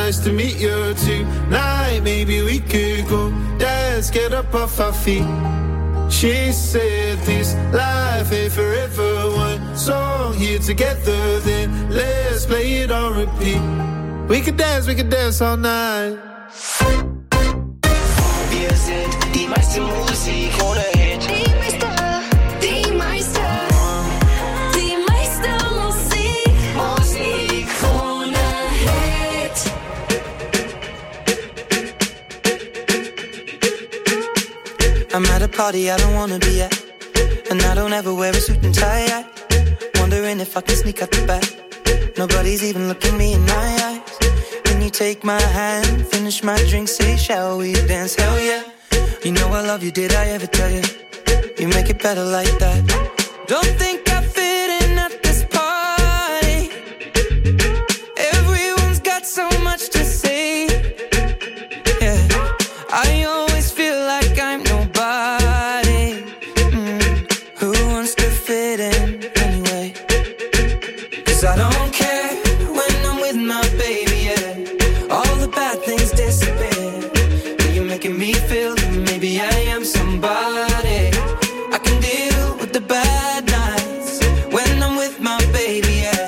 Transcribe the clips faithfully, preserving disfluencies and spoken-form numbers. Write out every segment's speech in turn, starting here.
nice to meet you tonight. Maybe we could go dance, get up off our feet. She said this life ain't forever. One song here together, then let's play it on repeat. We could dance, we could dance all night. Wir sind die meiste Musik ohne Hit. Die meiste, die meiste, die meiste Musik, Musik ohne Hit. I'm at a party I don't wanna be at, and I don't ever wear a suit and tie. I wondering if I can sneak out the back. Nobody's even looking me in my eyes. Can you take my hand, finish my drink, say shall we dance? Hell yeah. You know I love you, did I ever tell you? You make it better like that. Don't think I fit in at this party. Everyone's got so much to say. Yeah, I always feel like I'm nobody. Mm. Who wants to fit in anyway? 'Cause I don't care when I'm with my baby, yeah. All the bad things disappear. You're making me feel that maybe I am somebody. I can deal with the bad nights when I'm with my baby, yeah.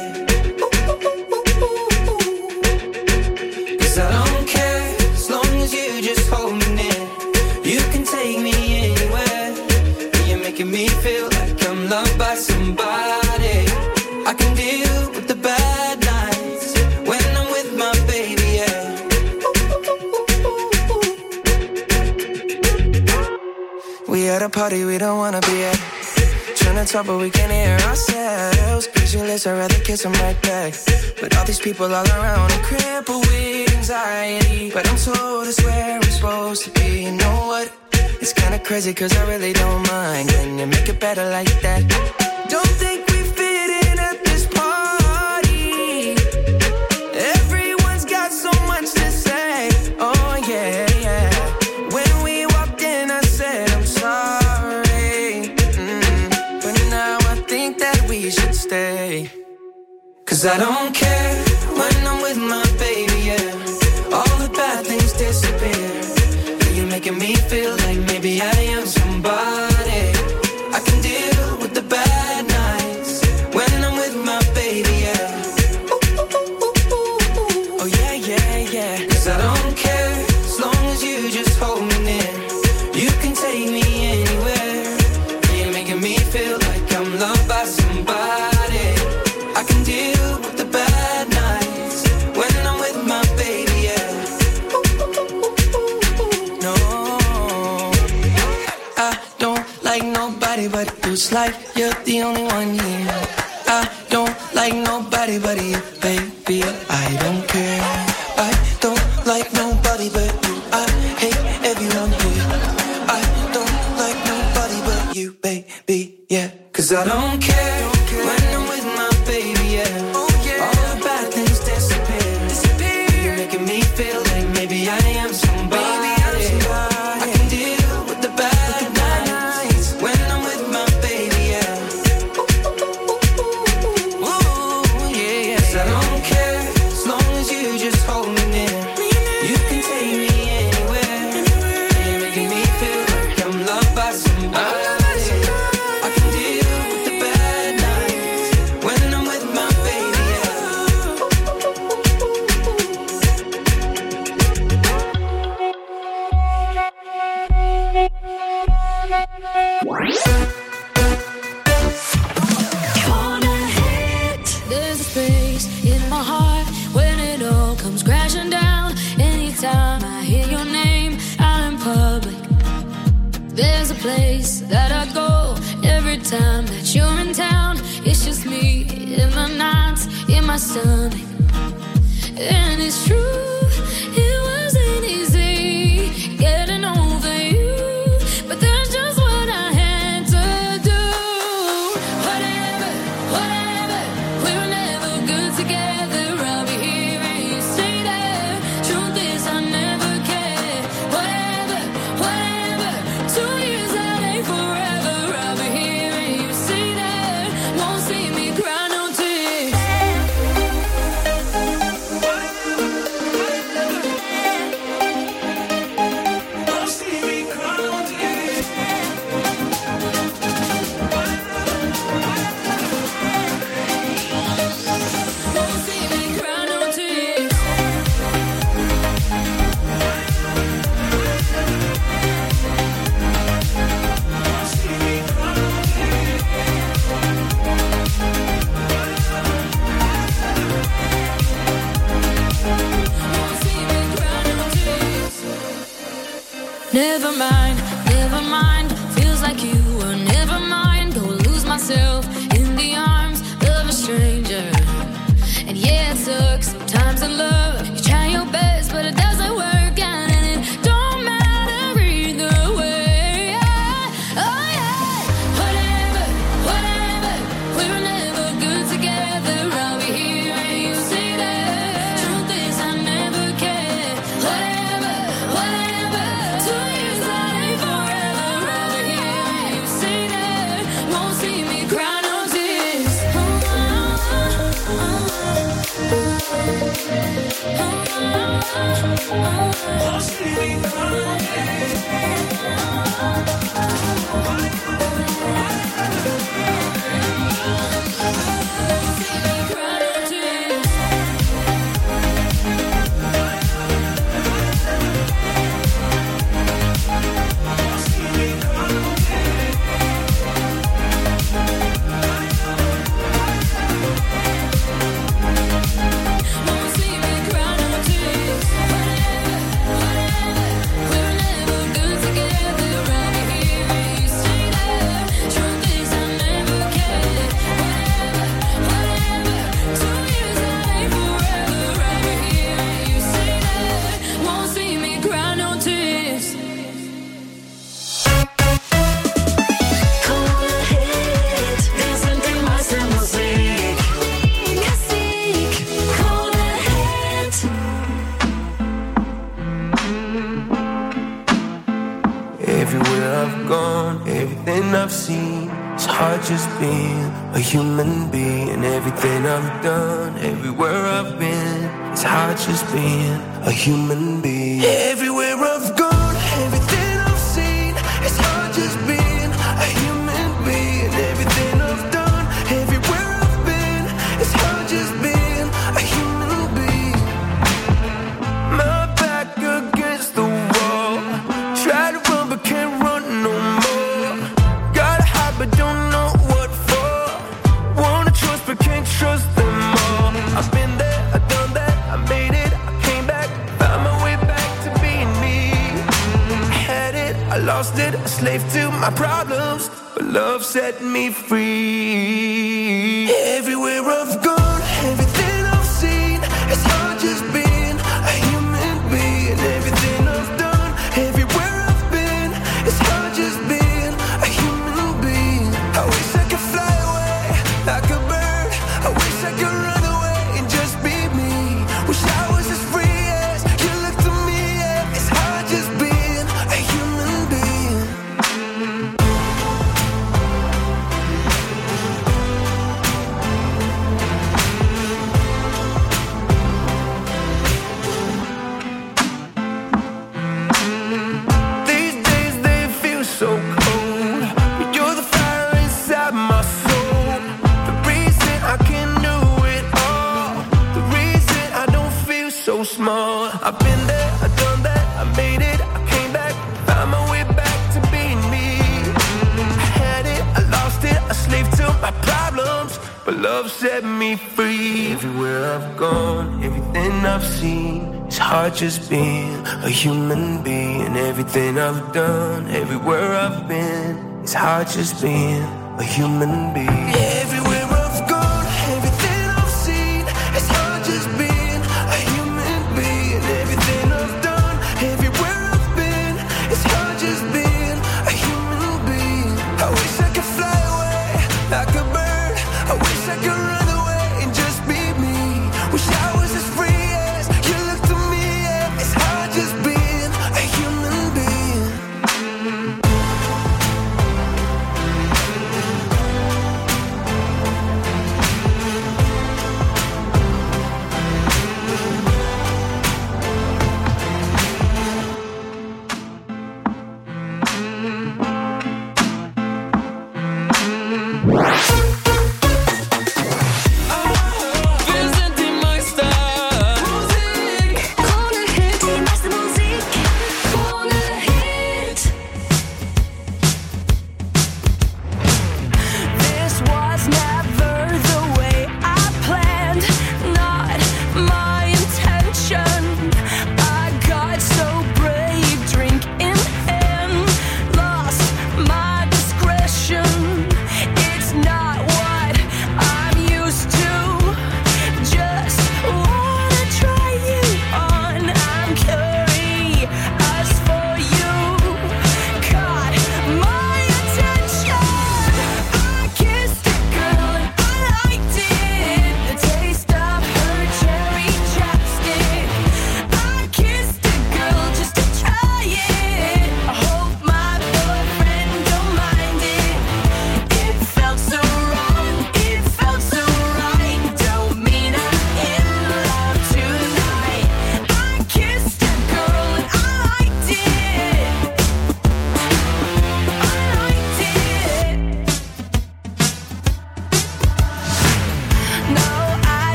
'Cause I don't care as long as you just hold me near. You can take me anywhere. You're making me feel like I'm loved by somebody. I can deal with the bad nights when I'm with my baby, yeah. We at a party we don't wanna be at. Trying to talk but we can't hear ourselves. Pictureless, I'd rather kiss them right back. But all these people all around, I'm crippled with anxiety. But I'm told it's where I'm supposed to be. You know what? It's kinda crazy 'cause I really don't mind. Can you make it better like that? Don't think we fit in at this party. Everyone's got so much to say. Oh yeah, yeah. When we walked in I said I'm sorry. Mm. But now I think that we should stay. 'Cause I don't care when I'm with my baby, yeah. All the bad things disappear. You're making me feel like maybe I am somebody. I can deal with the bad nights when I'm with my baby, yeah. Oh yeah, yeah, yeah. 'Cause I don't care as long as you just hold me near. You can take me anywhere. You're making me feel like I'm loved by somebody. I can deal with the bad nights when I'm with my baby, yeah. No, I don't like nobody but you. It's like you're the only one here. I don't like nobody but you, baby. I don't care. I don't like nobody but you. I hate everyone here. I don't like nobody but you, baby, yeah. 'Cause I don't care when I'm with my baby, yeah. All the bad things disappear. You're making me feel like maybe I am somebody. I can deal with the bad nights when I'm with my baby, yeah. Ooh, yeah, yeah. 'Cause I don't care as long as you just hold me near. You can take me anywhere. You're making me feel like I'm loved by somebody. I can deal with the bad nights when I'm with my baby. Just being a human being, everything I've done, everywhere I've been, it's hard just being a human being. Everywhere I've gone, everything I've seen, it's hard just being a human being. Everything I've done, everywhere I've been, it's hard just being a human being. My back against the wall, try to run but can't run no more. Gotta hide but don't trust them all. I've been there, I've done that, I made it, I came back, found my way back to being me. I had it, I lost it, a slave to my problems, but love set me free. Everywhere I've gone, everything I've seen, it's hard just being a human being. Everything I've done, everywhere I've been, it's hard just being a human being. I wish I could fly away like a bird. I wish I could run away and just be me. Wish I was as free as you look to me. Yeah. It's hard just being a human being. These days they feel so cold, but you're the fire inside my soul. The reason I can do it all, the reason I don't feel so small. I've been there, I've done that, I made it, I came back, found my way back to being me. I had it, I lost it, a slave to my problems, but love set me free. Everywhere I've gone, everything I've seen, it's hard just being a human being. Everything I've done, everywhere I've been, it's hard just being a human being. Everywhere I've gone, everything I've seen, it's hard just being a human being. Everything I've done, everywhere I've been, it's hard just being a human being. I wish I could fly away like a bird. I wish I could run away and just be me. Wish I was as free as you look to me. Yeah. It's hard just being a human being. Presenting my style.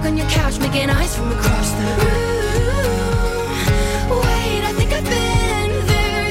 on your couch, making eyes from across the room. Wait, I think I've been there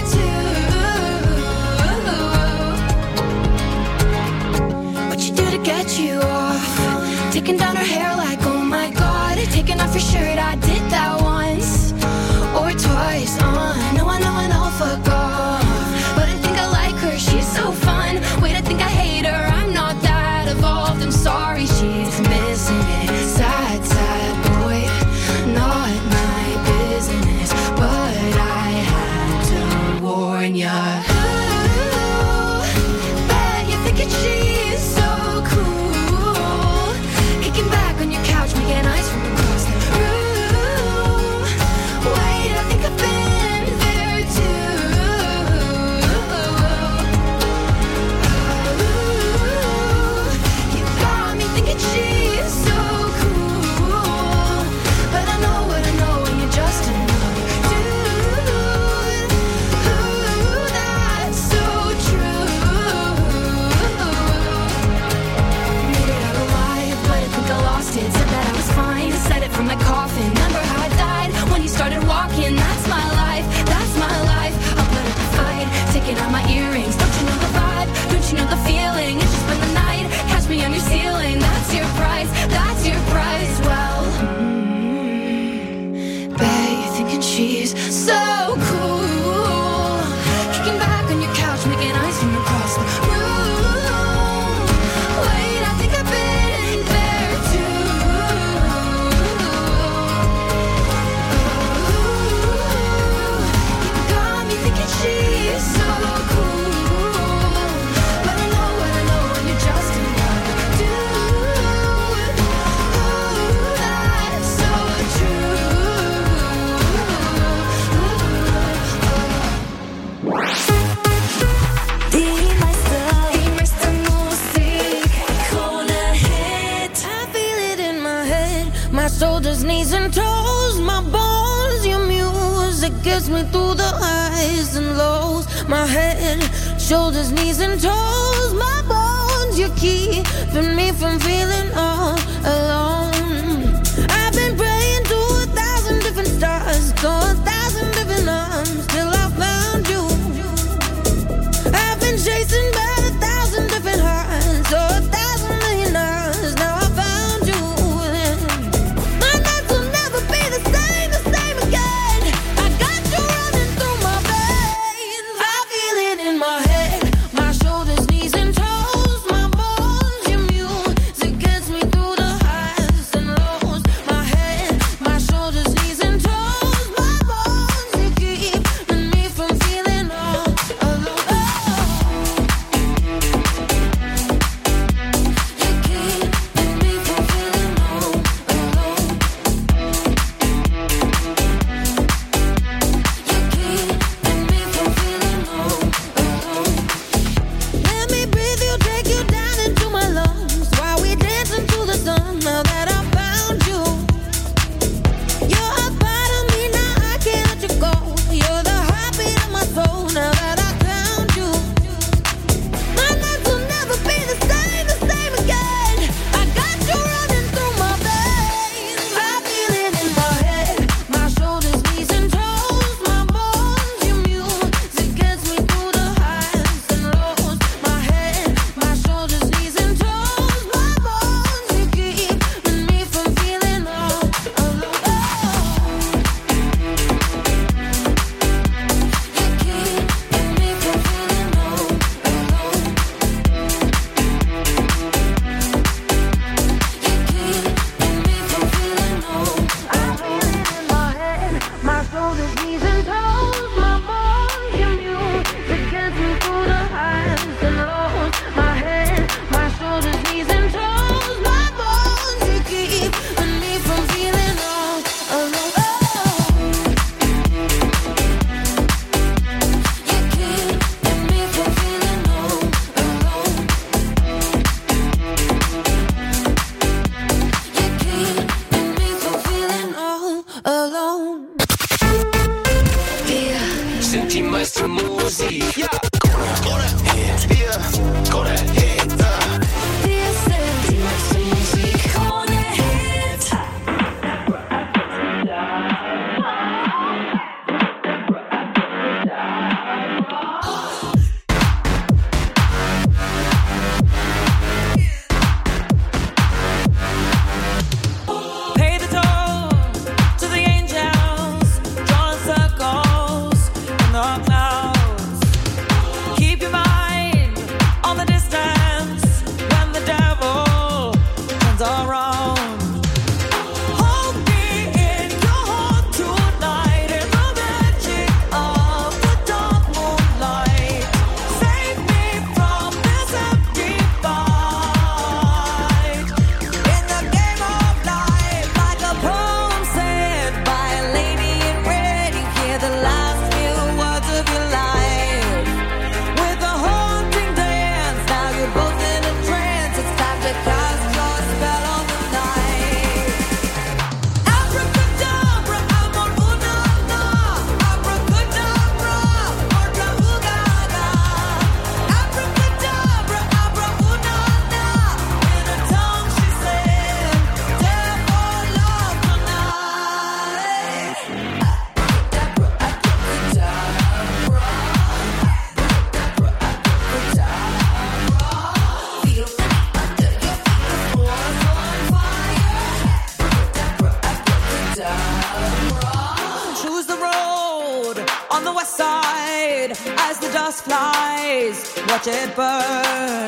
too. What you do to get you off? Taking down her hair like, oh my god. Taking off your shirt, I did that once or twice. Uh, no, I know, I know, fuck off. But I think I like her, she's so fun. Wait, I think I hate her, I'm not that evolved. I'm sorry, she's missing it. Sad, sad boy, not my business. But I had to warn ya. Ooh, bet you're thinking she's so cool. Kicking back on your couch, making eyes from across the room. Wait, I think I've been there too. Ooh, you got me thinking she's so cool. But I know what I know, and you're just another dude. Ooh, that's so true. Made it out alive, but I think I lost it. Said that I was fine, said it from my coffin. Remember how I died when you started walking? That's my life, that's my life. I'll put up a fight, taking out my earrings. Don't you know the vibe? Don't you know the feeling? It's just been the night, catch me on your ceiling. That's your price, that's your price. Well, mm, bet you're thinking she's so cool. Kicking back on your couch, making eyes from across the room. Wait, I think I've been there too. You got me thinking she's so cool. But I know what I know, and you're just another dude. Ooh, that's so Die meiste, die meiste Musik, Krone Hit. I feel it in my head, my shoulders, knees and toes, my bones. Your music gets me through the highs and lows. My head, shoulders, knees and toes, my bones. You're keeping me from feeling all alone. I've been praying to a thousand different stars, to a thousand different arms, till I found you. I've been chasing by a thousand different hearts, so a thousand million hours. Now I found you. My nights will never be the same, the same again. I got you running through my veins. I feel it in my head, my shoulders, knees and toes, my bones. Your music gets me through the highs and lows. My head, my shoulders, knees and toes, my bones. You keeping me from feeling all alone. Let me breathe you, take you down into my lungs while we dance into the sun. Now that I found you, you're a part of me, now I can't let you go. You're the heartbeat of my soul. Now that I found you, my nights will never be the same, the same again. I got you running through my veins. I feel it in my head, my shoulders, knees and toes, my bones. Your music gets me through the highs and lows. My head, my shoulders, knees and toes, my bones. You keeping me from feeling all alone. You keeping me from feeling all alone. You keeping me from feeling all. I feel it in my head, my shoulders, knees and toes, my bones. Your music gets me through the highs and lows. My head, my shoulders, knees and toes, my bones. You keeping me from feeling all alone. You keeping me from feeling all alone. You keeping me from feeling all alone. Sind die meiste Musik. Ja. Krone Hit. Ja. Krone Hit. Wir sind Die meiste Musik, Krone Hit. side as the dust flies. Watch it burn.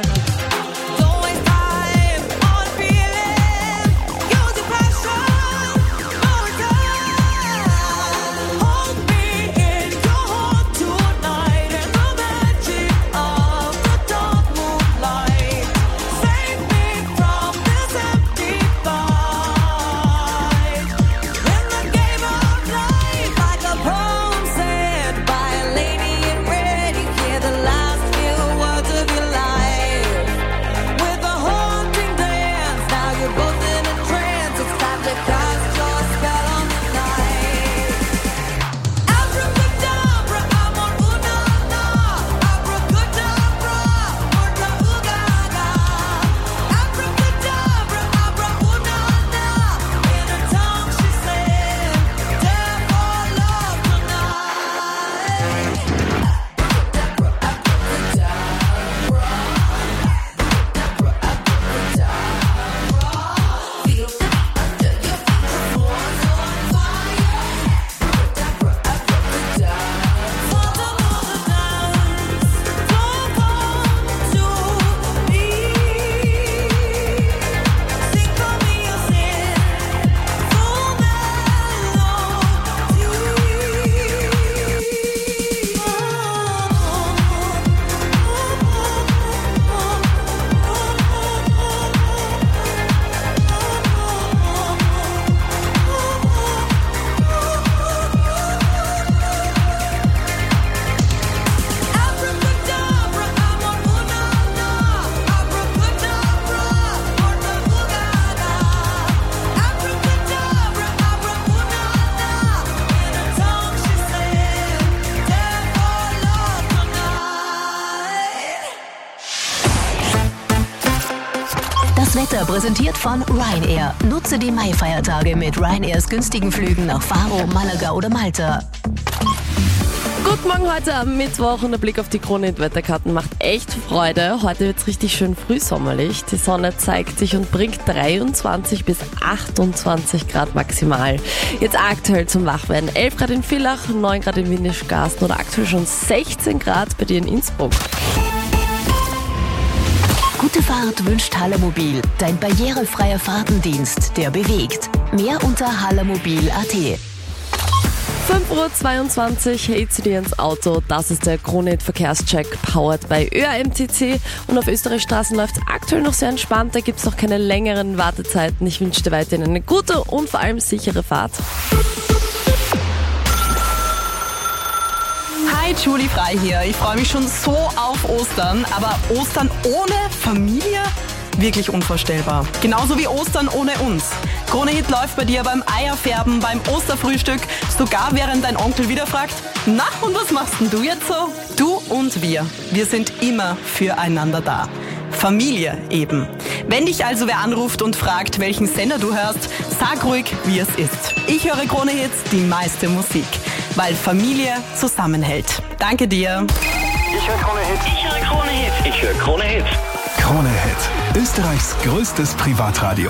Wetter präsentiert von Ryanair. Nutze die Mai-Feiertage mit Ryanairs günstigen Flügen nach Faro, Malaga oder Malta. Guten Morgen heute am Mittwoch und der Blick auf die Krone-Wetterkarten macht echt Freude. Heute wird es richtig schön frühsommerlich. Die Sonne zeigt sich und bringt dreiundzwanzig bis achtundzwanzig Grad maximal. Jetzt aktuell zum Wachwerden. elf Grad in Villach, neun Grad in Windischgarsten oder aktuell schon sechzehn Grad bei dir in Innsbruck. Gute Fahrt wünscht Hallermobil, dein barrierefreier Fahrtendienst, der bewegt. Mehr unter hallermobil punkt at. fünf Uhr zweiundzwanzig, hey zu dir ins Auto. Das ist der Krone-Hit Verkehrscheck, powered bei Ö A M T C. Und auf Österreichstraßen läuft es aktuell noch sehr entspannt. Da gibt es noch keine längeren Wartezeiten. Ich wünsche dir weiterhin eine gute und vor allem sichere Fahrt. Hi, Julie Frei hier. Ich freue mich schon so auf Ostern, aber Ostern ohne Familie? Wirklich unvorstellbar. Genauso wie Ostern ohne uns. Krone-Hit läuft bei dir beim Eierfärben, beim Osterfrühstück, sogar während dein Onkel wieder fragt, na, und was machst denn du jetzt so? Du und wir, wir sind immer füreinander da. Familie eben. Wenn dich also wer anruft und fragt, welchen Sender du hörst, sag ruhig, wie es ist. Ich höre Krone-Hits, die meiste Musik, weil Familie zusammenhält. Danke dir. Ich höre Krone-Hits. Ich höre Krone-Hits. Ich höre Krone-Hits. Krone-Hit, Österreichs größtes Privatradio.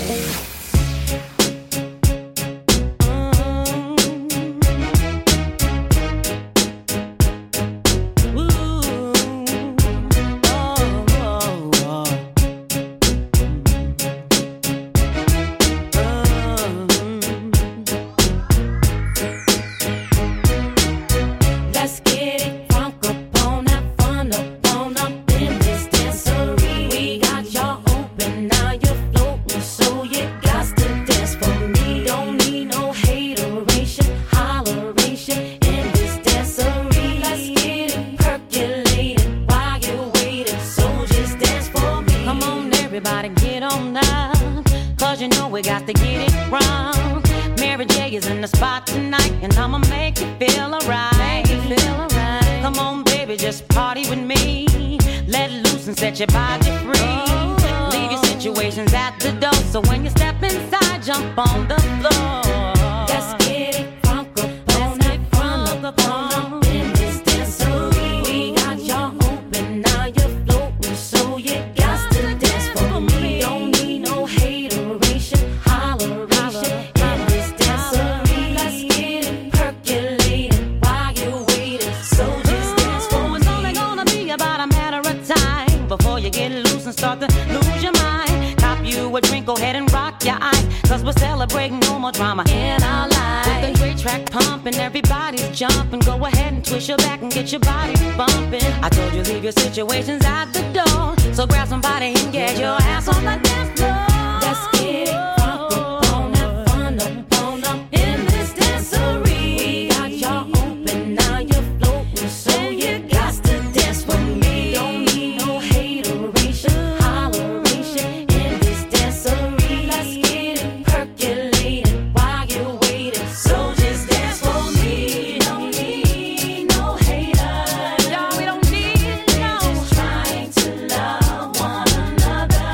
Everybody get on up, cause you know we got to get it wrong. Mary J is in the spot tonight, and I'ma make you feel alright. Feel alright. Come on, baby, just party with me. Let loose and set your body free. Oh. Leave your situations at the door, so when you step inside, jump on the floor. Let's get it crunk up, let's get crunk up on in this dancery. We got y'all open, now you're floating, so you got to dance for me. Don't need no hateration, holleration in this dancery. Let's get it percolating while you wait. we're celebrating no more drama in our lives. With the great track pumping, everybody's jumping. Go ahead and twist your back and get your body bumping. I told you leave your situations at the door, so grab somebody and get your ass on the dance floor. Let's get it crunk up on that fun up on up in this dancery. We got y'all open, now you're floating, so you got to dance with me. Don't need no hateration, holleration in this dancery. Let's get it percolating while you're waiting, so just dance for me. Don't need no haters, y'all, we don't need no. We're just trying to love one another.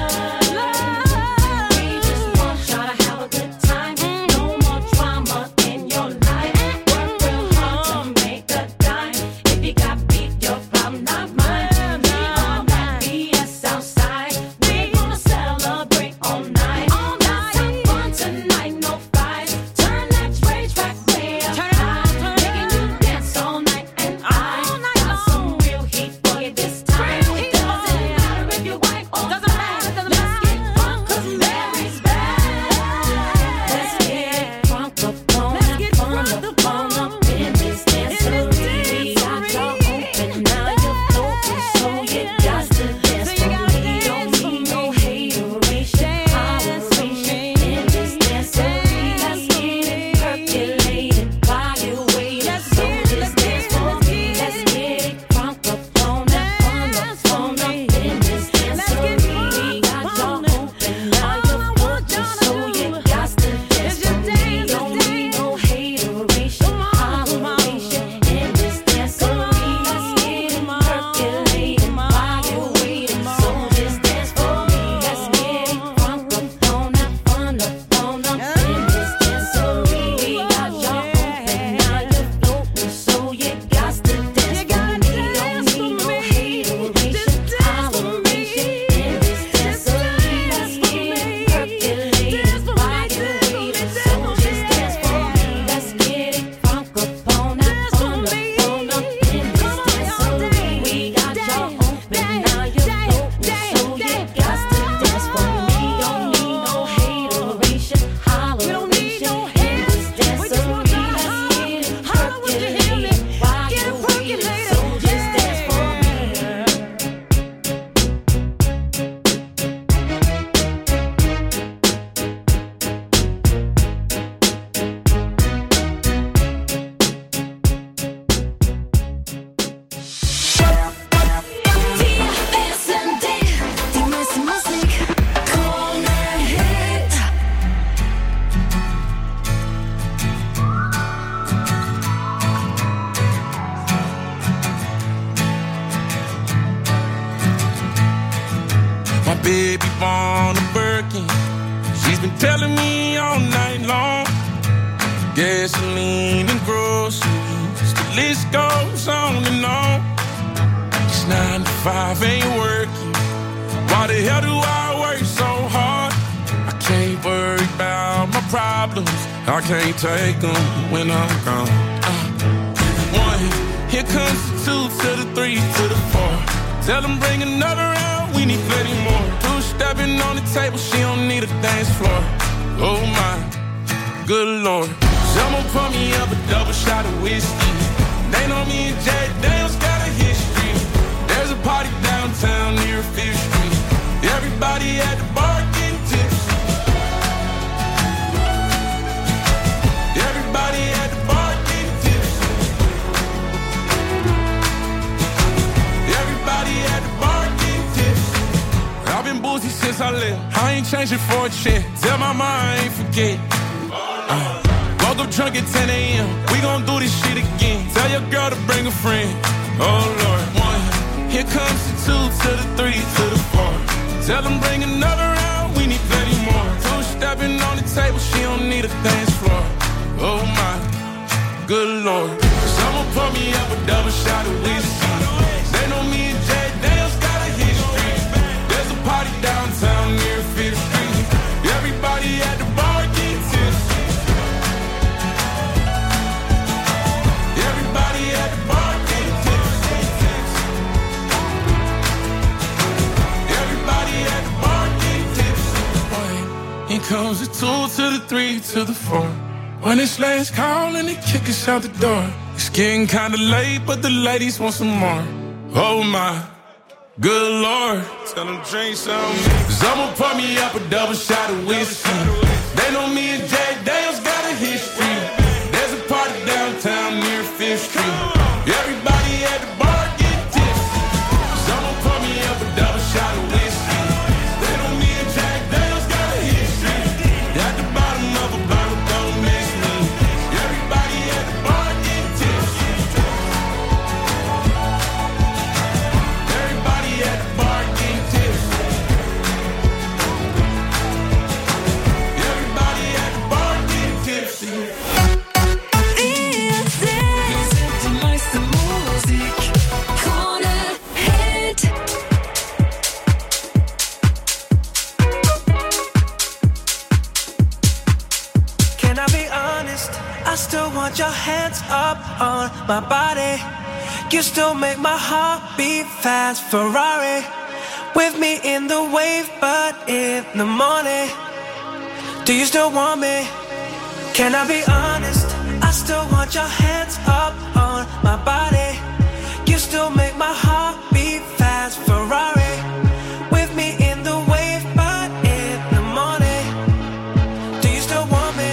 Love. We just want y'all to have a good time. No more drama in your life. Work real hard to make a dime. If you got beef, your problem, not mine. Me on that B S outside. We're gonna celebrate all night. All night. Have fun tonight, no fights. Turn that rage track way up high. Making you dance all night, and I got some real heat for you this time. It doesn't matter if you're white or black. Let's get crunk 'cause Mary's back. Let's get crunk up on that fun up on up in this dancery. We got y'all open, now you're floating, so you got to dance for me. Don't need no hateration, holleration in this dancery. Let's get it percolating while you're waiting, so just dance for me. Let's get it crunk up on that fun up on up in this dancery. We got y'all open, now you're floating, so you got to dance for me. Don't need no hateration, holleration in this dancery. Let's get it percolating while you're waiting, so just dance for me. Let's get it crunk up on that fun up on up in this dancery. We got y'all open, now you're floating, so you got to dance for me. Don't need no hateration, holleration in this dancery. Let's get it percolating while you're waiting, so just dance for me. Let's get it crunk up on that fun up on up in this dancery. We got y'all open, now you're floating, so you got to dance for me. Don't need no hateration, holleration in this dancery. Let's get it percolating while you're waiting, so just dance for me. Die meiste Musik, Krone Hit. My baby born a Birkin. She's been telling me all night long. Gasoline and groceries, the list goes on and on. It's nine to five, ain't working. Why the hell do I work so hard? I can't worry about my problems. I can't take them when I'm gone. Uh, one, here comes the two to the three to the four. Tell them bring another round, we need plenty more. Two stepping on the table, she don't need a dance floor. Oh my, good lord. Someone pour me up a double shot of whiskey. They know me and Jay Daniels got a history. There's a party downtown near Fifth Street. Everybody at the bar getting tipsy. Everybody at the bar getting tipsy. Everybody at the bar getting tipsy. I've been boozy since I left. I ain't changing for a check. Tell my mind I ain't forget. Uh, woke up drunk at ten a.m. We gon' do this shit again. Tell your girl to bring a friend. Oh Lord. One, here comes the two to the three to the four. Tell them bring another round, we need plenty more. Two stepping on the table, she don't need a dance floor. Oh my, good lord. Someone pour me up a double shot of whiskey. They know me and Jay Daniels got a history. There's a party downtown near Fifth Street. Everybody at the bar getting tipsy. Everybody at the bar getting tipsy. Everybody at the bar getting tipsy. Here comes goes the two to the three to the four. When it's last call and they kick us out the door. It's getting kinda late, but the ladies want some more. Oh my, good Lord. Tell them drink some. Cause I'ma pour me up a double shot of whiskey. They know me and Jack Daniels got a history. There's a party downtown near Fifth Street. Everybody at the bar get tipsy. Cause I'ma pour me up a double shot of whiskey. They know me and Jack Daniels got a history. At the bottom of a bottle, don't miss me. Everybody at the bar get tipsy. Everybody at the bar get tipsy. Everybody at the bar get tipsy. Can I be honest? I still want your hands up on my body. You still make my heart beat fast. Ferrari with me in the wave, but in the morning. Do you still want me? Can I be honest? I still want your hands up on my body. You still make my heart beat fast. Ferrari with me in the wave, but in the morning. Do you still want me?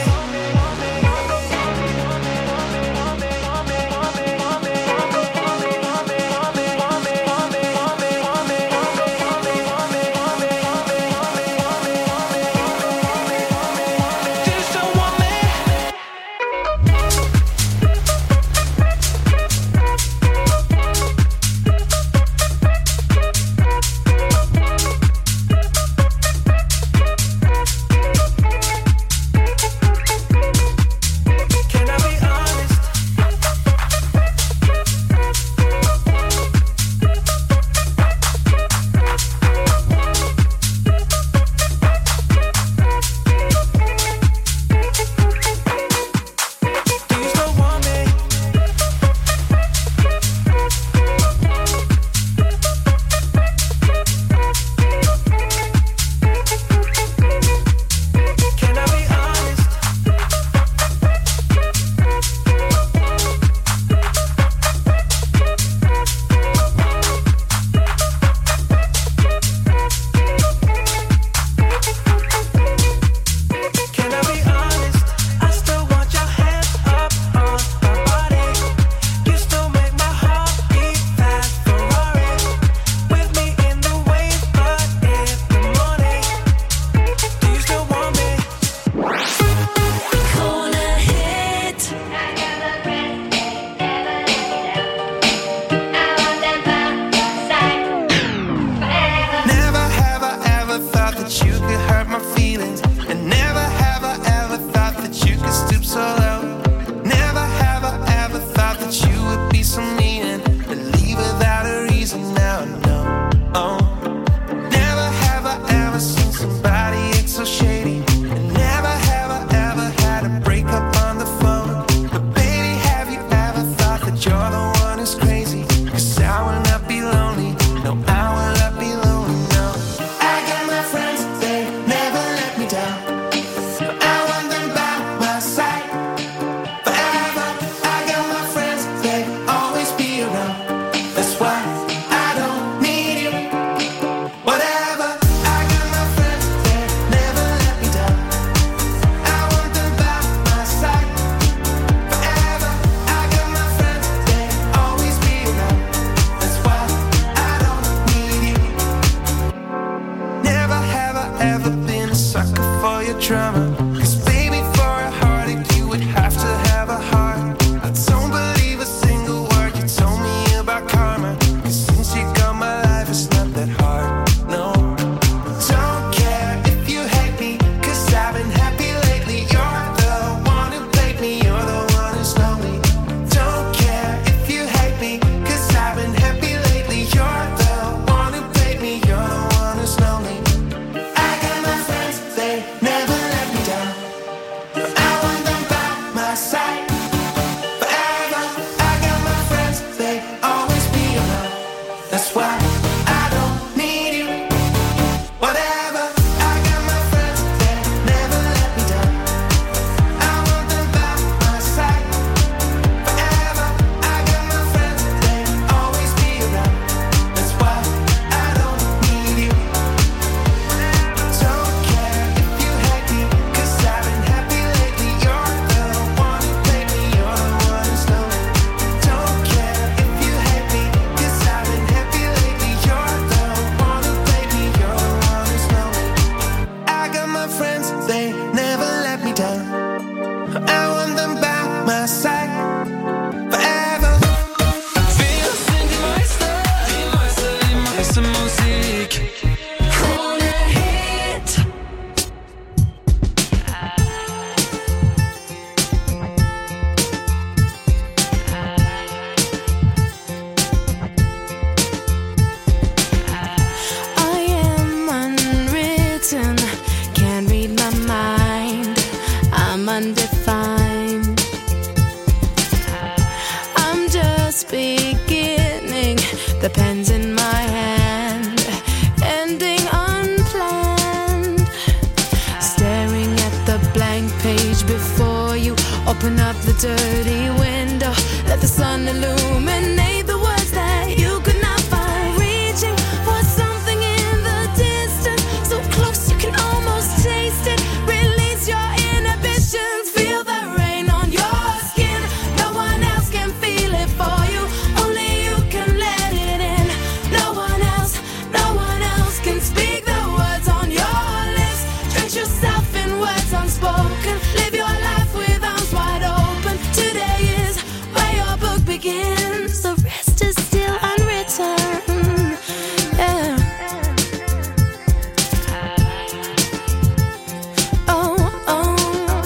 I want them by my side forever. Wir sind die Meister, die Meister, die Meistermusik. Krone Hit. I am unwritten, can't read my mind. I'm undefined. I'm just beginning, the pen's in my hand, ending unplanned. Staring at the blank page before you, open up the dirty window, let the sun illuminate the words that you could not find. Reaching for something in the distance, so close you can almost taste it. Release your inhibitions, feel the rain on your skin. No one else can feel it for you, only you can let it in. No one else, no one else can speak the words on your lips. Drench yourself in words unspoken, live your life with arms wide open. Today is where your book begins, the rest is still unwritten. Yeah. Oh, oh.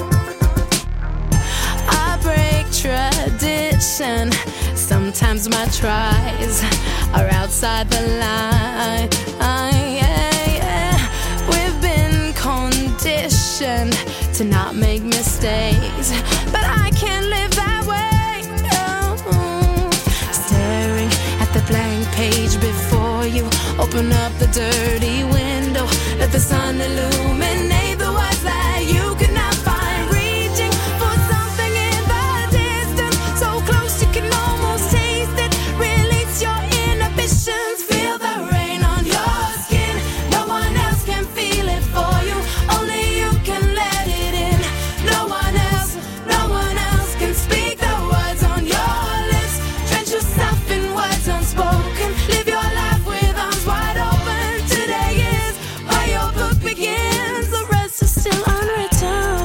I break tradition. Sometimes my tries are outside the line. Yeah, yeah. We've been conditioned to not make mistakes, but I can't live that way. No. Staring at the blank page before you, open up the dirty window, let the sun illuminate the words that you could not find. Reaching for something in the distance, so close you can almost taste it. Release your inhibitions, feel the rain on your skin. No one else can feel it for you, only you can let it in. No one else, no one else can speak the words on your lips. Drench yourself in words unspoken, live your life with arms wide open. Today is where your book begins, the rest is still unwritten.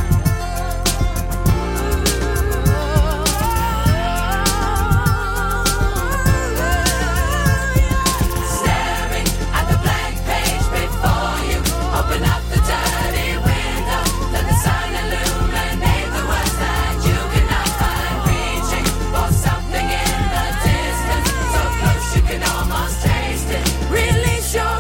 Staring at the blank page before you, open up the dirty window, let the sun illuminate the words that you cannot find. Reaching for something in the distance, so close you can almost taste it. Release your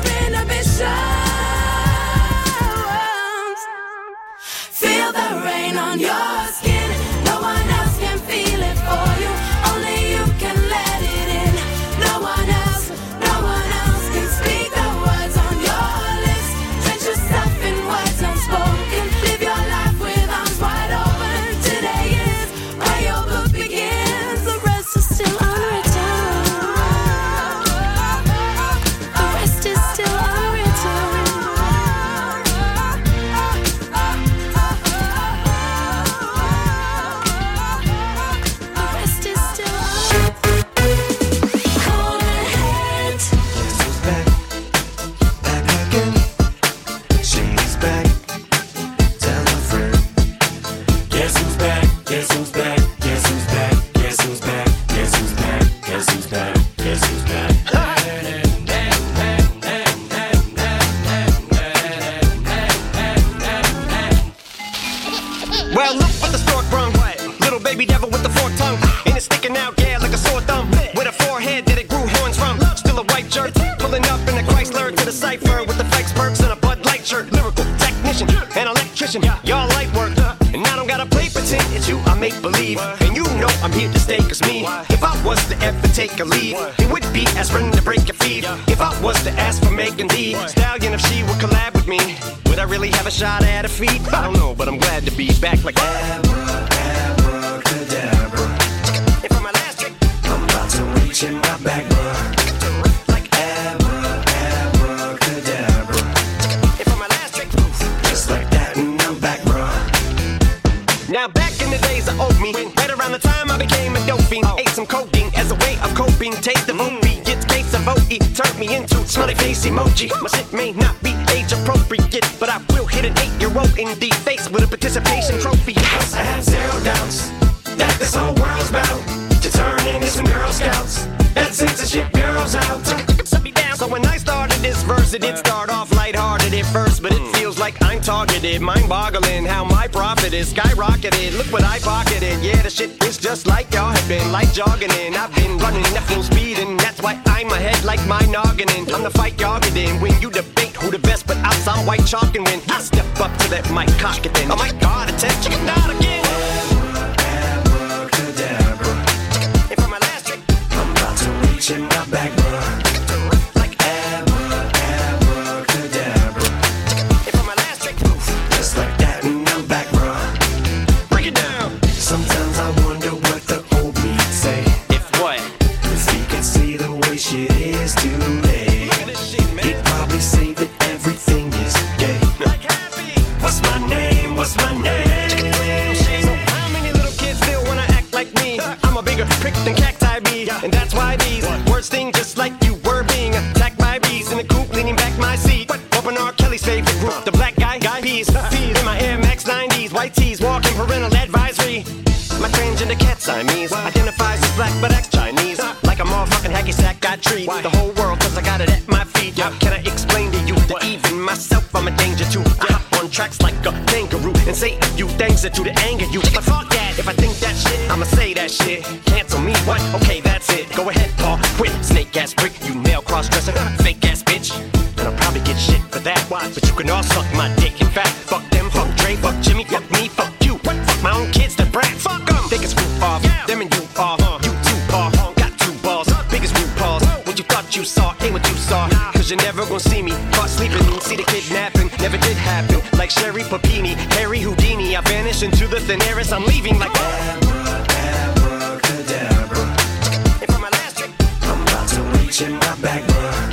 inhibitions, feel the rain on your skin. No one else can feel it for you, only you can let it in. No one else, no one else can speak the words on your lips. Drench yourself in words unspoken, live your life with arms wide open. Today is where your book begins, the rest is still unwritten. The rest is still unwritten. The rest is still Krone Hit. Back, back again. She's back. Tell a friend. Guess who's back? Guess who's back? Guess who's back? Guess who's back? Guess who's back? Guess who's back? Guess who's back? Well, look what the stork brung. Little baby devil with the forked tongue. And it's sticking out, yeah, like a sore thumb. With a forehead that it grew horns from. Still a white jerk. Pulling up in a Chrysler to the cipher with the flex perks and a Bud Light shirt. Lyrical technician, an electrician. Y'all light work. And I don't gotta play pretend. It's you I make believe. And you know I'm here to stay, cause me, if I was to ever take a leave, it would be aspirin to break your feet. If I was to ask for Megan Thee Stallion, if she would collab with me, would I really have a shot at her feet? I don't know, but I'm glad to be back like Abra, abracadabra. And for my last trick, I'm about to reach in my back, bruh. Like abra, abracadabra. And for my last trick, just like that, and I'm back, bruh. Now back in the days of old me, right around the time I became a dope fiend, ate some codeine as a way of coping. Taste the movie, gets case a vote, he turned me into smiley face emoji. My shit may not be age appropriate, but I will hit an eight-year-old in the face with a participation trophy. Yes, I have zero doubts that this whole world's about to turn into some Girl Scouts and censorship girls out. So when I started this verse, it did start off lighthearted at first, but it feels like I'm targeted. Mind-boggling how my profit is skyrocketed. Look what I pocketed. Yeah, the shit is just like y'all have been, like jogging in. I've been running at full speed, and that's why I'm ahead like my noggin. I'm the fight y'all get in. When you debate who the best, but I'm some white chalk, and when I step up to that mic, cock it then. Oh my God, attention, not again. Abracadabra. And for my last trick, I'm about to reach in my back, bruh. sometimes I wonder what the old me say. If what? If he could see the way shit is today, he'd probably say that everything is gay. What's my name? What's my name? So how many little kids still wanna act like me? I'm a bigger prick than cacti bee, and that's why these words sting just like you were being attacked by bees in the coop, leaning back my seat. Open R. Kelly's favorite group, the black guy, guy peas, peas in my Air Max nineties, white tees, walking parental advisory. My transgender cat Siamese identifies as black but acts Chinese. Like a motherfucking hacky sack, I treat the whole world cause I got it at my feet. How can I explain to you that even myself I'm a danger to? I hop on tracks like a kangaroo and say a few things that do to anger you. But fuck that, if I think that shit, I'ma say that shit. Cancel me, what? Okay, that's it. Go ahead, Paul, quit. Snake ass prick, you male cross-dresser, fake ass bitch. And I'll probably get shit for that. But you can all suck my dick. In fact, fuck them, fuck Dre, fuck Jimmy, fuck me, fuck you. Fuck my own kids, the brat. Fuck them. Think it's roof off. Yeah. Them and you off. Uh, you two paw. Got two balls. Biggest root paws. What you thought you saw ain't what you saw. Nah. Cause you're never gonna see me caught sleeping. See the kidnapping. Never did happen. Like Sherry Papini, Harry Houdini. I vanish into the thin air as I'm leaving like Abracadabra. And for my last trick, I'm about to reach in my back, bruh.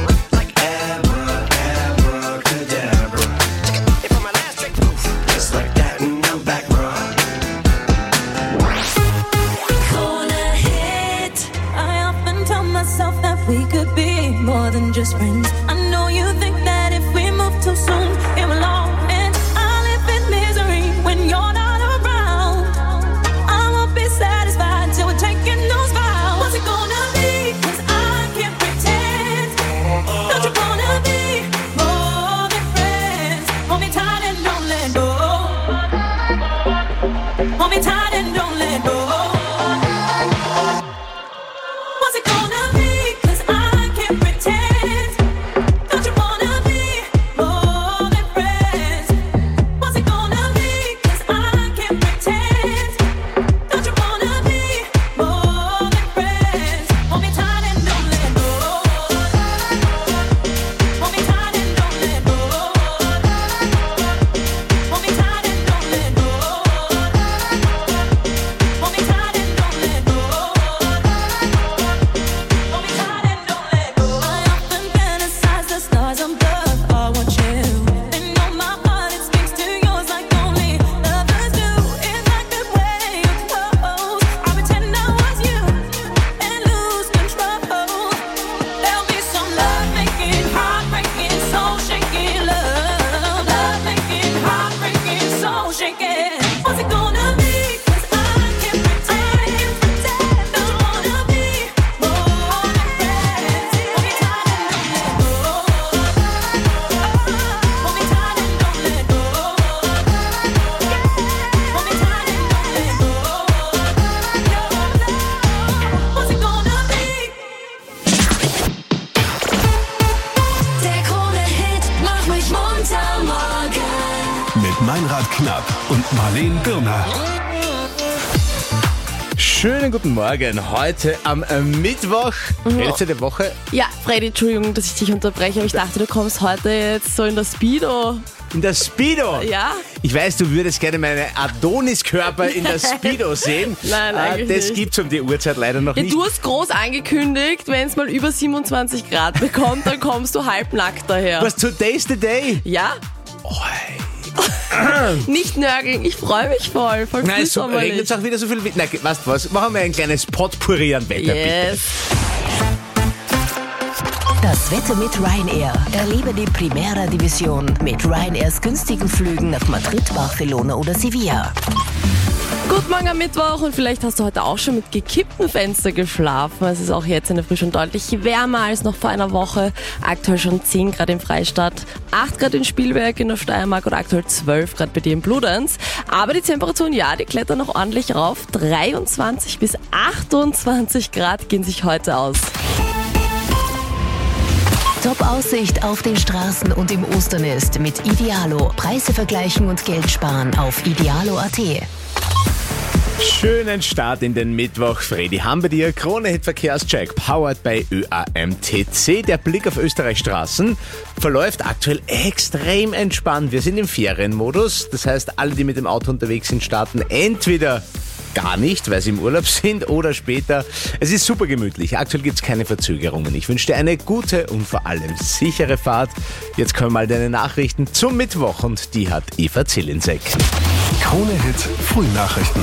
We could be more than just friends. I know you think that if we move too soon, it will all end. I live in misery when you're not around. I won't be satisfied till we're taking those vows. What's it gonna be? Cause I can't pretend. Don't you wanna be more than friends? Hold me tight and don't let go. Hold me tight and don't let go. What's it gonna be? Meinrad Knapp und Marleen Birner. Schönen guten Morgen. Heute am Mittwoch, letzte der Woche. Ja, Freddy, Entschuldigung, dass ich dich unterbreche, aber ich dachte, du kommst heute jetzt so in der Speedo. In der Speedo? Ja. Ich weiß, du würdest gerne meinen Adoniskörper in der Speedo sehen. Nein, eigentlich Das nicht. gibt's um die Uhrzeit leider noch Ja, nicht. du hast groß angekündigt, wenn es mal über siebenundzwanzig Grad bekommt, dann kommst du halbnackt daher. Was, today's the day? Ja. Nicht nörgeln, ich freue mich voll. voll Nein, so frühsommerlich. regnet es auch wieder so viel. Nein, weißt du was? Machen wir ein kleines Potpourri an Wetter, Yes. bitte. Das Wetter mit Ryanair. Erlebe die Primera Division mit Ryanairs günstigen Flügen nach Madrid, Barcelona oder Sevilla. Guten Morgen am Mittwoch und vielleicht hast du heute auch schon mit gekipptem Fenster geschlafen. Es ist auch jetzt in der Früh schon deutlich wärmer als noch vor einer Woche. Aktuell schon zehn Grad im Freistaat, acht Grad in Spielberg in der Steiermark und aktuell zwölf Grad bei dir in Bludenz. Aber die Temperaturen, ja, die klettern noch ordentlich rauf. dreiundzwanzig bis achtundzwanzig Grad gehen sich heute aus. Top-Aussicht auf den Straßen und im Osternest mit Idealo. Preise vergleichen und Geld sparen auf idealo punkt at. Schönen Start in den Mittwoch. Freddy haben wir dir. Krone-Hit Verkehrscheck, powered by Ö A M T C. Der Blick auf Österreichs Straßen verläuft aktuell extrem entspannt. Wir sind im Ferienmodus. Das heißt, alle, die mit dem Auto unterwegs sind, starten entweder gar nicht, weil sie im Urlaub sind, oder später. Es ist super gemütlich. Aktuell gibt es keine Verzögerungen. Ich wünsche dir eine gute und vor allem sichere Fahrt. Jetzt kommen mal deine Nachrichten zum Mittwoch und die hat Eva Zielinseck. Krone-Hit Frühnachrichten.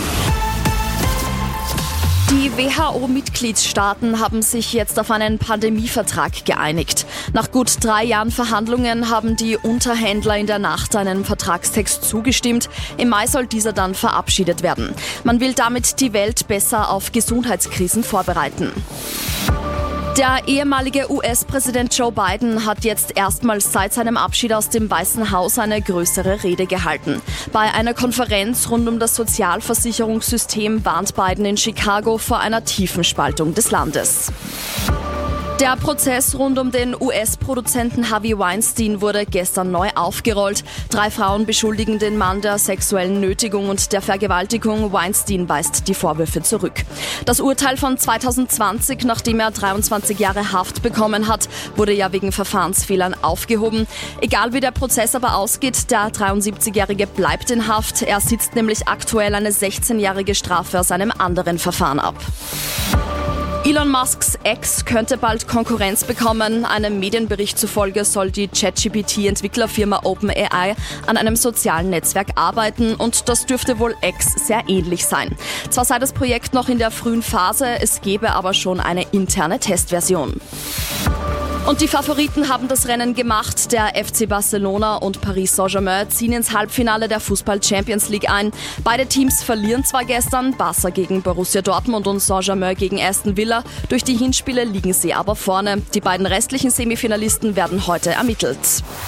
Die W H O-Mitgliedstaaten haben sich jetzt auf einen Pandemievertrag geeinigt. Nach gut drei Jahren Verhandlungen haben die Unterhändler in der Nacht einem Vertragstext zugestimmt. Im Mai soll dieser dann verabschiedet werden. Man will damit die Welt besser auf Gesundheitskrisen vorbereiten. Der ehemalige U S-Präsident Joe Biden hat jetzt erstmals seit seinem Abschied aus dem Weißen Haus eine größere Rede gehalten. Bei einer Konferenz rund um das Sozialversicherungssystem warnt Biden in Chicago vor einer tiefen Spaltung des Landes. Der Prozess rund um den U S-Produzenten Harvey Weinstein wurde gestern neu aufgerollt. Drei Frauen beschuldigen den Mann der sexuellen Nötigung und der Vergewaltigung. Weinstein weist die Vorwürfe zurück. Das Urteil von zweitausendzwanzig, nachdem er dreiundzwanzig Jahre Haft bekommen hat, wurde ja wegen Verfahrensfehlern aufgehoben. Egal wie der Prozess aber ausgeht, der dreiundsiebzigjährige bleibt in Haft. Er sitzt nämlich aktuell eine sechzehnjährige Strafe aus einem anderen Verfahren ab. Elon Musks X könnte bald Konkurrenz bekommen. Einem Medienbericht zufolge soll die ChatGPT-Entwicklerfirma OpenAI an einem sozialen Netzwerk arbeiten und das dürfte wohl X sehr ähnlich sein. Zwar sei das Projekt noch in der frühen Phase, es gäbe aber schon eine interne Testversion. Und die Favoriten haben das Rennen gemacht. Der F C Barcelona und Paris Saint-Germain ziehen ins Halbfinale der Fußball-Champions League ein. Beide Teams verlieren zwar gestern, Barca gegen Borussia Dortmund und Saint-Germain gegen Aston Villa. Durch die Hinspiele liegen sie aber vorne. Die beiden restlichen Semifinalisten werden heute ermittelt.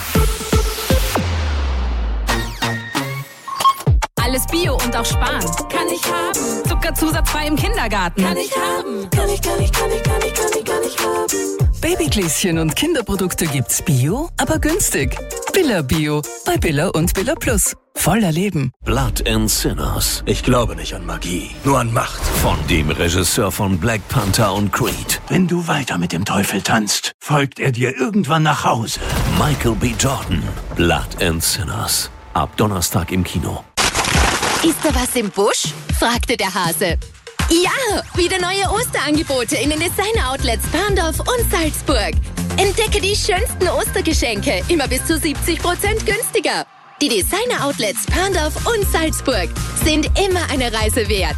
Alles Bio und auch Sparen. Kann ich haben. Zuckerzusatz frei im Kindergarten. Kann ich haben. Kann ich, kann ich, kann ich, kann ich, kann ich, kann ich haben. Babygläschen und Kinderprodukte gibt's Bio, aber günstig. Billa Bio bei Billa und Billa Plus. Voller Leben. Blood and Sinners. Ich glaube nicht an Magie, nur an Macht. Von dem Regisseur von Black Panther und Creed. Wenn du weiter mit dem Teufel tanzt, folgt er dir irgendwann nach Hause. Michael B. Jordan. Blood and Sinners. Ab Donnerstag im Kino. Ist da was im Busch? Fragte der Hase. Ja, wieder neue Osterangebote in den Designer-Outlets Parndorf und Salzburg. Entdecke die schönsten Ostergeschenke, immer bis zu siebzig Prozent günstiger. Die Designer-Outlets Parndorf und Salzburg sind immer eine Reise wert.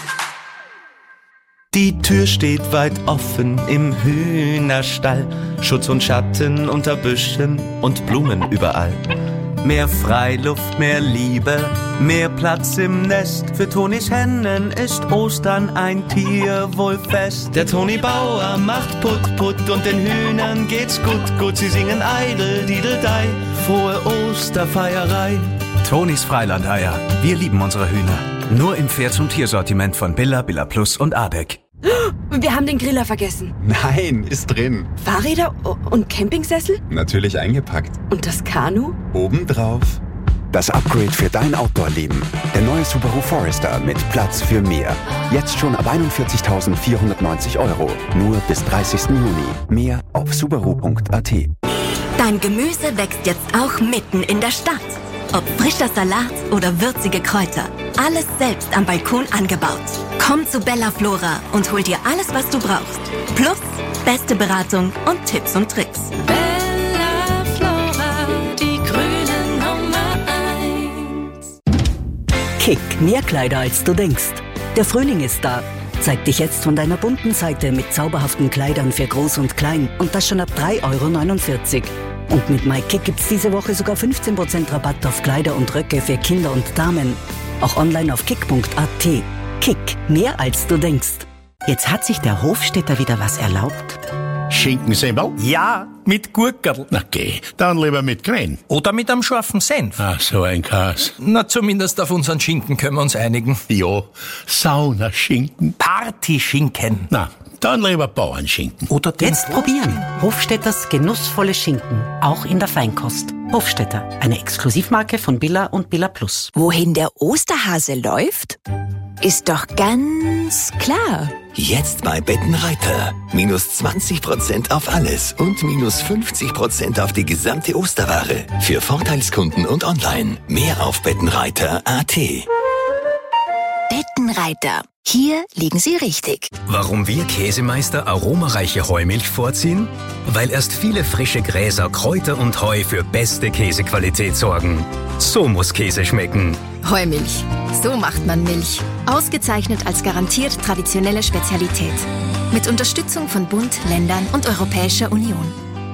Die Tür steht weit offen im Hühnerstall. Schutz und Schatten unter Büschen und Blumen überall. Mehr Freiluft, mehr Liebe, mehr Platz im Nest. Für Tonis Hennen ist Ostern ein Tierwohlfest. Der Toni Bauer macht Putt, Putt und den Hühnern geht's gut, gut. Sie singen Eidel, Dideldei, frohe Osterfeierei. Tonis Freilandeier. Wir lieben unsere Hühner. Nur im Pferd- und Tiersortiment von Billa, Billa Plus und Abeck. Wir haben den Griller vergessen. Nein, ist drin. Fahrräder und Campingsessel? Natürlich eingepackt. Und das Kanu? Obendrauf. Das Upgrade für dein Outdoor-Leben. Der neue Subaru Forester mit Platz für mehr. Jetzt schon ab einundvierzigtausendvierhundertneunzig Euro. Nur bis dreißigsten Juni. Mehr auf subaru punkt at. Dein Gemüse wächst jetzt auch mitten in der Stadt. Ob frischer Salat oder würzige Kräuter. Alles selbst am Balkon angebaut. Komm zu Bella Flora und hol dir alles, was du brauchst. Plus beste Beratung und Tipps und Tricks. Bella Flora, die grüne Nummer eins. Kick, mehr Kleider als du denkst. Der Frühling ist da. Zeig dich jetzt von deiner bunten Seite mit zauberhaften Kleidern für Groß und Klein und das schon ab drei Euro neunundvierzig. Und mit MyKick gibt's diese Woche sogar fünfzehn Prozent Rabatt auf Kleider und Röcke für Kinder und Damen. Auch online auf kick punkt a t. Kick, mehr als du denkst. Jetzt hat sich der Hofstädter wieder was erlaubt. Schinkensemmel? Ja, mit Gurkerl. Na geh, dann lieber mit Kren. Oder mit einem scharfen Senf. Ach, so ein Kas. Na, zumindest auf unseren Schinken können wir uns einigen. Ja, Saunaschinken. Partyschinken. Na, dann lieber Bauernschinken. Oder den Jetzt probieren. Hofstädters genussvolle Schinken. Auch in der Feinkost. Hofstädter, eine Exklusivmarke von Billa und Billa Plus. Wohin der Osterhase läuft, ist doch ganz klar. Jetzt bei Bettenreiter. Minus zwanzig Prozent auf alles und minus fünfzig Prozent auf die gesamte Osterware. Für Vorteilskunden und online. Mehr auf bettenreiter punkt a t. Bettenreiter. Hier liegen Sie richtig. Warum wir Käsemeister aromareiche Heumilch vorziehen? Weil erst viele frische Gräser, Kräuter und Heu für beste Käsequalität sorgen. So muss Käse schmecken. Heumilch. So macht man Milch. Ausgezeichnet als garantiert traditionelle Spezialität. Mit Unterstützung von Bund, Ländern und Europäischer Union.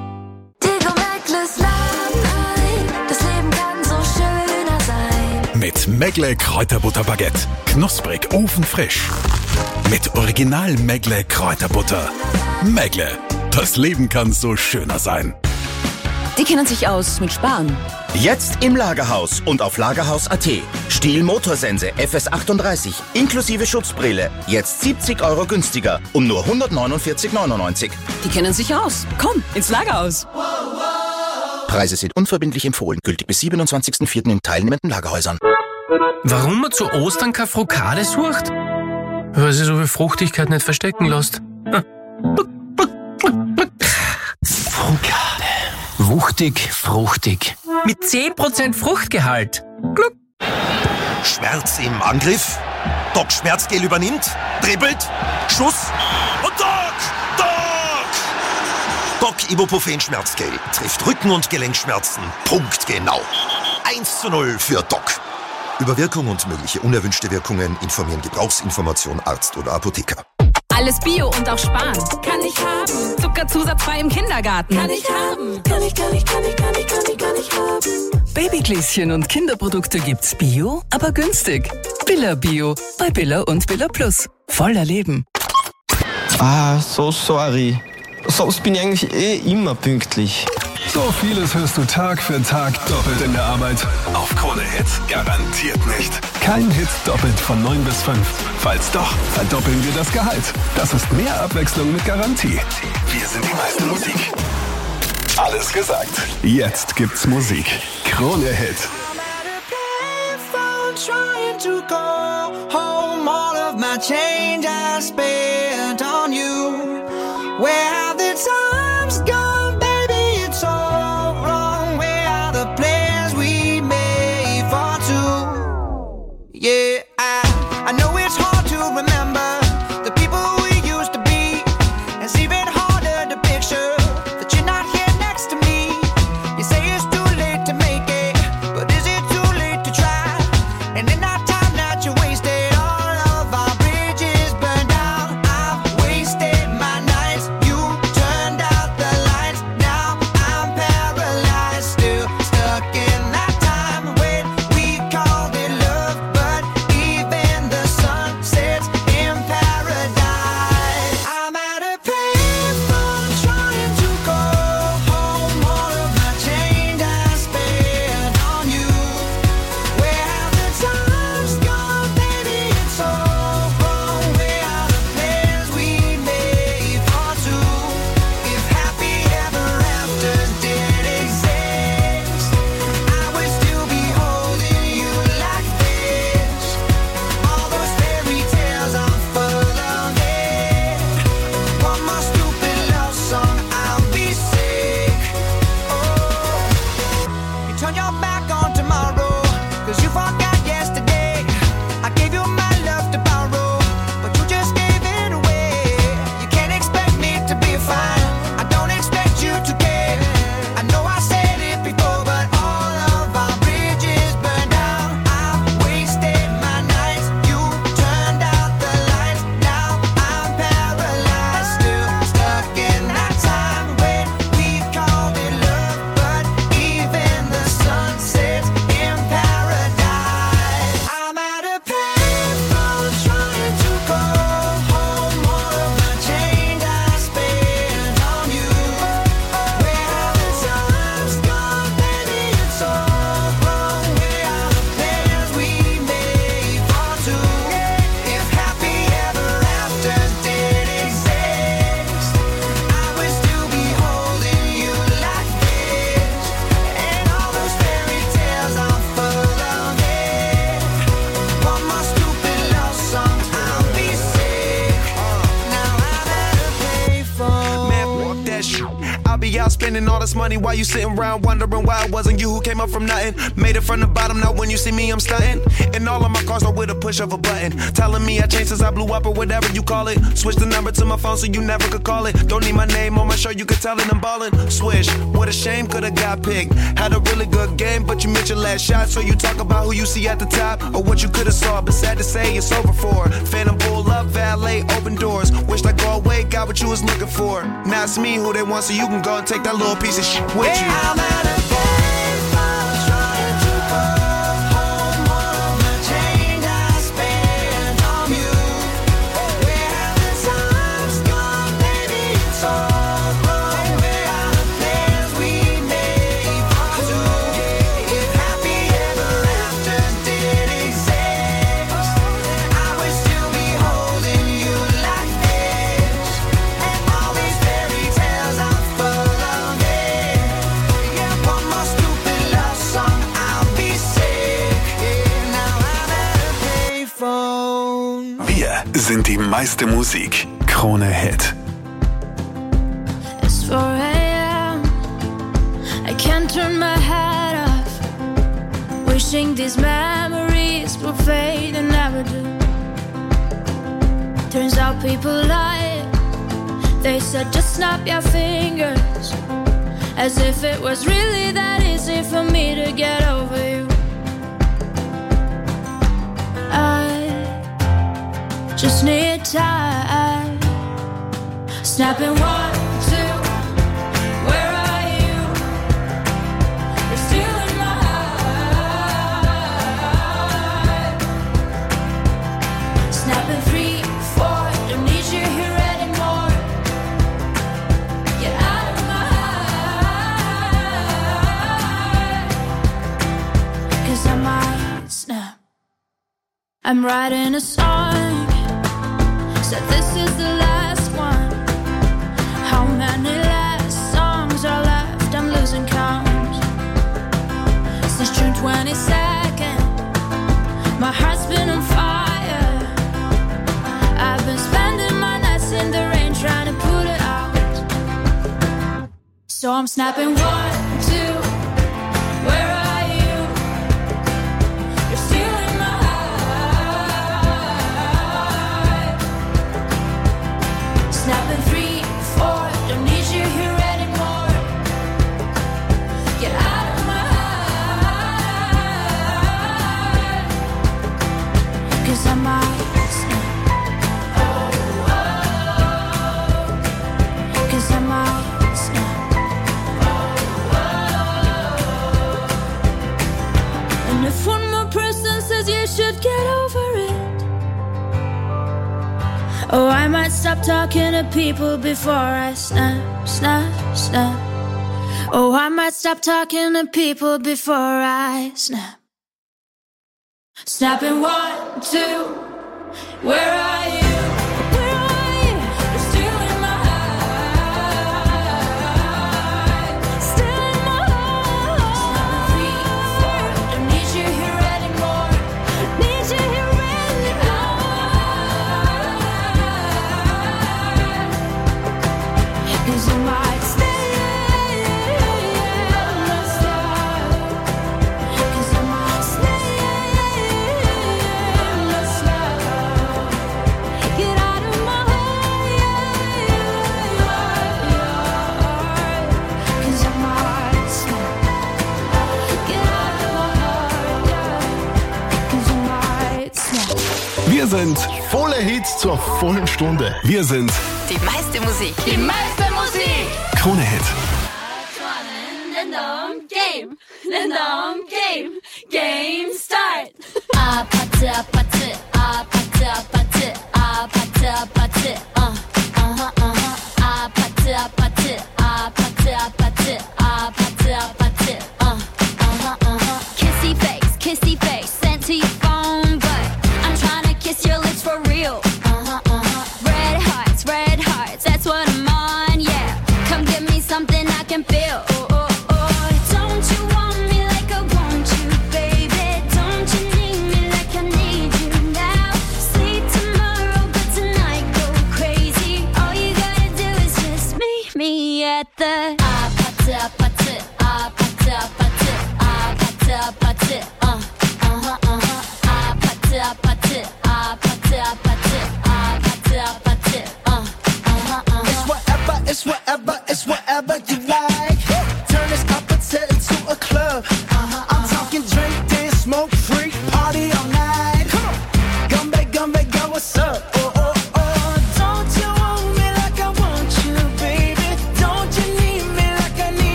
Das Leben kann so schöner sein. Mit Megle Kräuterbutterbaguette. Knusprig, ofenfrisch. Mit Original Megle Kräuterbutter. Megle. Das Leben kann so schöner sein. Die kennen sich aus mit Sparen. Jetzt im Lagerhaus und auf lagerhaus punkt a t. Stihl Motorsense F S achtunddreißig inklusive Schutzbrille. Jetzt siebzig Euro günstiger um nur hundertneunundvierzig neunundneunzig. Die kennen sich aus. Komm, ins Lagerhaus. Preise sind unverbindlich empfohlen. Gültig bis siebenundzwanzigsten vierten in teilnehmenden Lagerhäusern. Warum man zu Ostern keine Frokade sucht? Weil sie so viel Fruchtigkeit nicht verstecken lässt. Frokade. Wuchtig, fruchtig. Mit zehn Prozent Fruchtgehalt. Gluck. Schmerz im Angriff. Doc Schmerzgel übernimmt. Dribbelt. Schuss. Und Doc! Doc! Doc Ibuprofen Schmerzgel trifft Rücken- und Gelenkschmerzen. Punktgenau. eins zu null für Doc. Über Wirkung und mögliche unerwünschte Wirkungen informieren Gebrauchsinformation Arzt oder Apotheker. Alles Bio und auch Sparen. Kann ich haben. Zuckerzusatz frei im Kindergarten. Kann ich haben. Kann ich, kann ich, kann ich, kann ich, kann ich, kann ich haben. Babygläschen und Kinderprodukte gibt's Bio, aber günstig. Billa Bio bei Billa und Billa Plus. Voller Leben. Ah, so sorry. Sonst bin ich eigentlich eh immer pünktlich. So vieles hörst du Tag für Tag doppelt in der Arbeit. Auf Krone Hits garantiert nicht. Kein Hit doppelt von neun bis fünf. Falls doch, verdoppeln wir das Gehalt. Das ist mehr Abwechslung mit Garantie. Wir sind die meiste Musik. Alles gesagt. Jetzt gibt's Musik. Krone Hit. Trying to go home, all of my change I spent on you. Where have the times gone, baby? It's all wrong. Where are the plans we made for two? Yeah, I, I know it's hard to remember the people we used to be. It's even harder to picture that you're not here next to me. You say it's too late to make it, but is it too late to try? And in that time that you wasted, all of our bridges burned down. I've wasted my nights, you turned out the lights. Now I'm paralyzed, still stuck in that time when we called it love. But even the sun be out spending all this money while you sitting around wondering why it wasn't you who came up from nothing. Made it from the bottom, now when you see me, I'm stunting. And all of my cars are with a push of a button. Telling me I changed since I blew up or whatever you call it. Switch the number to my phone so you never could call it. Don't need my name on my shirt, you could tell it I'm ballin'. Swish, what a shame, could've got picked. Had a really good game, but you missed your last shot. So you talk about who you see at the top or what you could've saw. But sad to say, it's over for. Phantom pull up, valet, open doors. Wished I go away, got what you was looking for. Now it's me who they want, so you can go and take that little piece of shit with you. Yeah, I'm at a payphone trying to call home all the change I spent on you. Where have the times gone, baby? It's all wrong. Where are the plans we made for two? If happy ever after did exist, I would still be holding you like this. And all these fairy tales are full of it. Yeah, one more stupid love song, I'll be sick. Yeah, now I'm at a payphone. Wir sind die meiste Musik. Krone Hit. It's four a.m. I can't turn my head off. Wishing these memories will fade and never do. Turns out people lie. They said just snap your fingers. As if it was really that easy for me to get over you. I just need time. Snapping one, two. Where are you? You're still in my heart. Snapping three, four. Don't need you here anymore. Get out of my heart. 'Cause I might snap. I'm writing a song. Said this is the last one. How many last songs are left? I'm losing count. Since June twenty-second, my heart's been on fire. I've been spending my nights in the rain trying to put it out. So I'm snapping one, two. Where are you? You're still in my heart. Snapping three, four. Don't need you here anymore. Get out of my heart. 'Cause I might snap. Oh, oh. 'Cause I might snap. Oh, oh. And if one more person says you should get over it, oh, I might stop talking to people before I snap, snap, snap. Oh, I might stop talking to people before I snap. Snapping one, two. Where are you? Where are you? You're still in my heart. Still in my heart. Snapping three, four. Don't need you here anymore. Need you here anymore. 'Cause I might stay. Cause I might stay. Get out of my heart. 'Cause I might snap. Get out of my heart. 'Cause I might snap. Wir sind volle Hits zur vollen Stunde. Wir sind Die meiste Musik. Die meiste Musik. Krone Hit. Game, then game, game start. Apate, apate.